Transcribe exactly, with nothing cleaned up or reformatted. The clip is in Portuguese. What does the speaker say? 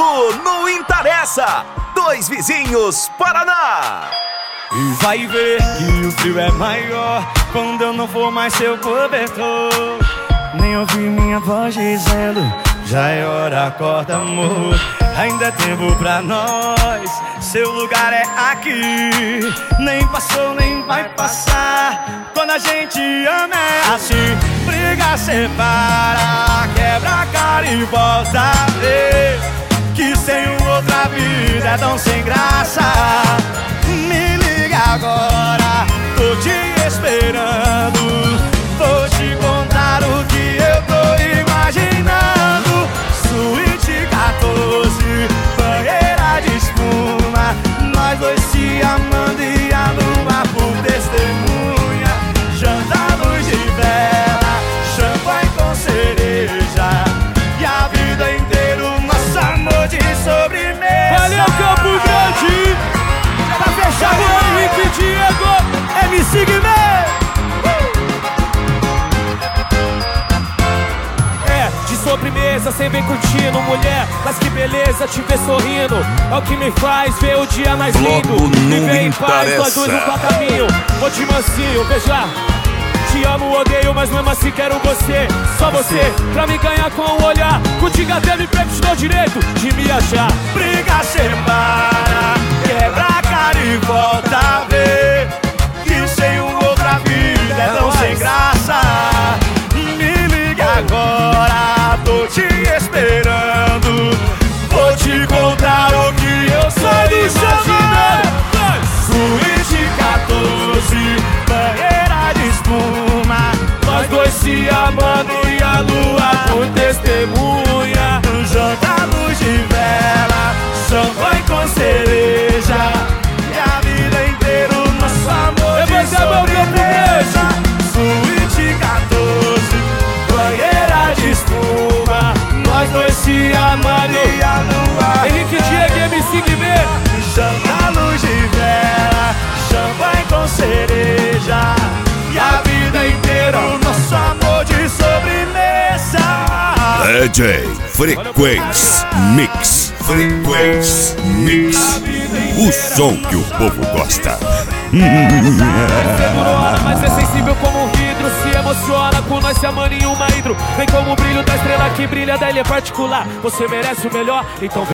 Não Interessa, Dois Vizinhos, Paraná. E vai ver que o frio é maior quando eu não for mais seu cobertor. Nem ouvir minha voz dizendo: já é hora, acorda, amor. Ainda é tempo pra nós, seu lugar é aqui. Nem passou, nem vai passar. Quando a gente ama é assim. Briga, separa, quebra a cara e volta a ver que sem outra vida é tão sem graça. Me liga agora, tô te esperando. Vou te contar o que eu tô imaginando. Suíte quatorze, banheira de espuma, nós dois se amando e a lua por testemunha. Janta, luz de vela, champanhe com cereja, e a vida inteira o nosso amor de sobremesa. Valeu, Campo Grande! Pra fechar o Henrique Diego, M C Guimê. Sobremesa, sem bem curtindo, mulher, mas que beleza te ver sorrindo. É o que me faz ver o dia mais lindo. Viver em paz, nós dois no caminho. Vou de mansinho, veja. Te amo, odeio, mas mesmo assim quero você. Só você, pra me ganhar com o olhar. Contigo até me pego, te dou direito de me achar. Briga, separa, quebra a cara e volta a ver que sem outra vida é tão sem graça. Me liga agora, tô te esperando. Vou te contar o que eu sou imaginando. Suíte quatorze, banheira de espuma, nós dois se amando e a lua por testemunha. Janta, luz de vela, champanhe com cereja, e a vida inteira o nosso amor de sobremesa. Suíte quatorze, banheira de espuma, nós dois se amando e a lua. Henrique Diego, M C Guimê. Janta, luz de vela, champanhe com cereja, e a vida inteira o nosso amor de sobremesa. D J Frequência Mix, Frequência Mix, o som que o povo gosta. Mas é sensível como um vidro, se emociona com nós se amando em uma hidro. Vem como o brilho da estrela que brilha, da ilha particular. Você merece o melhor, então